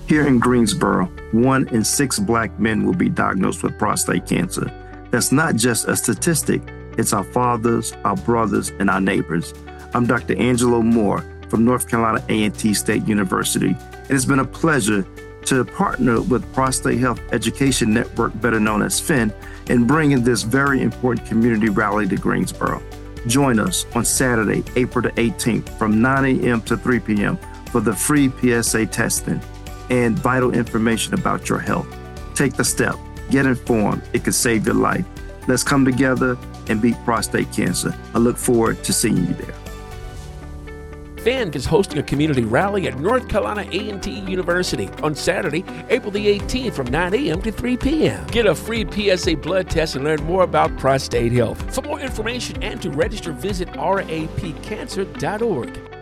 Here in Greensboro, 1 in 6 Black men will be diagnosed with prostate cancer. That's not just a statistic, it's our fathers, our brothers, and our neighbors. I'm Dr. Angelo Moore from North Carolina A&T State University, and it's been a pleasure to partner with Prostate Health Education Network, better known as PHIN, in bringing this very important community rally to Greensboro. Join us on Saturday, April the 18th from 9 a.m. to 3 p.m. for the free PSA testing and vital information about your health. Take the step, get informed, it could save your life. Let's come together and beat prostate cancer. I look forward to seeing you there. PHIN is hosting a community rally at North Carolina A&T University on Saturday, April the 18th from 9 a.m. to 3 p.m. Get a free PSA blood test and learn more about prostate health. For more information and to register, visit rapcancer.org.